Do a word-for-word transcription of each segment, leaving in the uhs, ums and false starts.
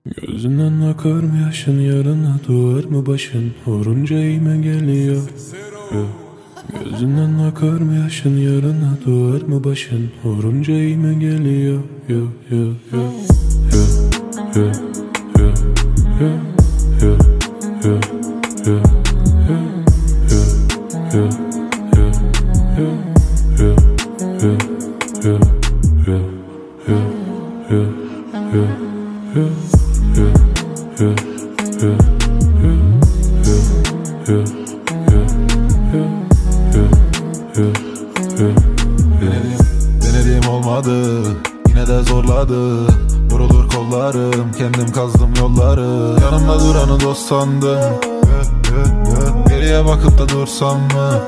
Gözünden akar mı yaşın, yarına doğar mı başın, vurunca eğime geliyor. Gözünden akar mı yaşın, yarına doğar mı başın, vurunca eğime geliyor. Yo yo yo yo yo yo yo yo yo yo yo yo yo Denedim, denedim olmadı, yine de zorladı. Yorulur kollarım, kendim kazdım yolları. Yanımda duranı dost sandım. Geriye bakıp da dursam mı?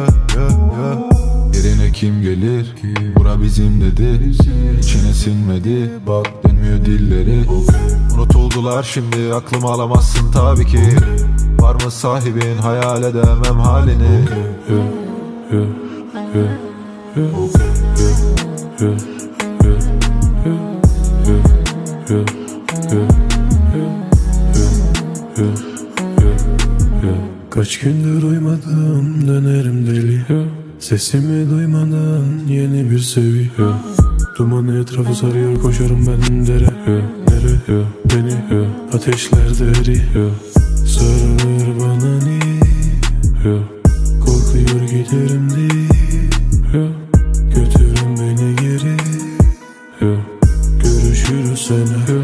Yerine kim gelir? Bura bizim dedi. İçine sinmedi, bak dönmüyor dilleri. Unutuldular şimdi, aklımı alamazsın tabii ki. Var mı sahibin, hayal edemem halini. Kaç gündür uyumadım, dönerim deli. Sesimi duymadan yeni bir seviye. Duman etrafı sarıyor, koşarım ben dere. Nere beni ateşlerde eriyor. Sarılır bana niye? Korkuyor giderim diye. Götürün beni geri. Görüşürüz sene.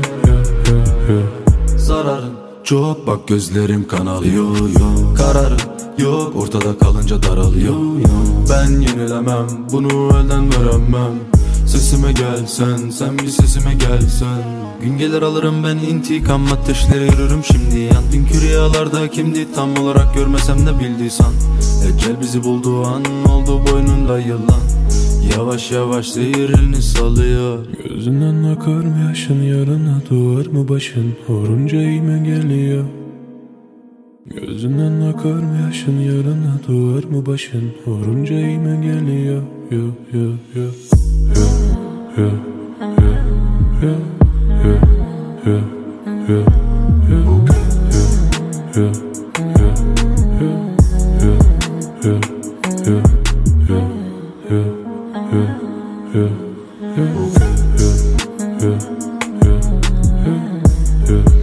Zararın çok, bak gözlerim kanalıyor. Kararım yok, ortada kalınca daralıyor. Ben yenilemem, bunu elden veremem. Sesime gelsen, sen bir sesime gelsen. Gün gelir alırım ben intikam, ateşlere yürürüm şimdi. Yandın küryalarda kimdi tam olarak görmesem de bildiysen. Ecel bizi bulduğu an oldu boynunda yılan. Yavaş yavaş zehir elini salıyor. Gözünden akar mı yaşın, yarına doğar mı başın, vurunca eğime geliyor. Gözünden akar mı yaşın, yarına doğar mı başın, vurunca eğime geliyor. Yo yo yo yo yo yo yo yo yo yo yo yo yo yo yo